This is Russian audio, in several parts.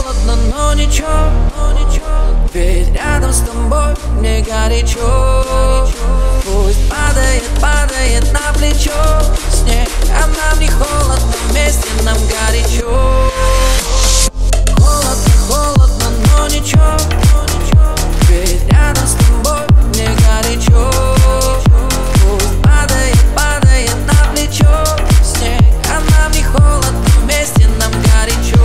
холодно, но ничего, ведь рядом с тобой мне горячо. Пусть падает, падает на плечо снег, а нам не холодно, вместе нам горячо. Холодно, холодно, но ничего, ведь рядом с тобой мне горячо. Пусть падает, падает на плечо снег, а нам не холодно, вместе нам горячо.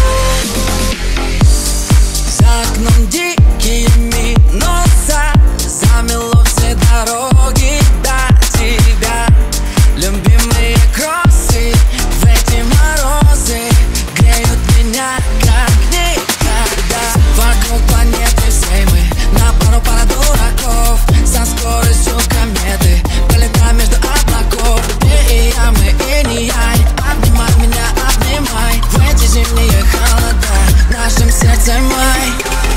За окном дикие минуса, замело все дороги до тебя. Любимые кроссы в эти морозы греют меня как никогда. Вокруг планеты всей мы на пара дураков, со скоростью кометы пролетаем между облаков. Ты и я, мы и не я. Обнимай меня, обнимай в эти зимние холода, в нашем сердце май.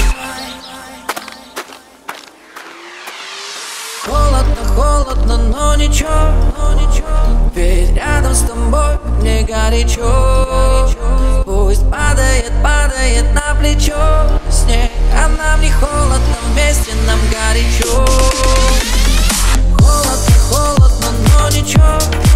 Холодно, холодно, но ничего, ведь рядом с тобой мне горячо. Пусть падает, падает на плечо снег, а нам не холодно, вместе нам горячо. Холодно, холодно, но ничего,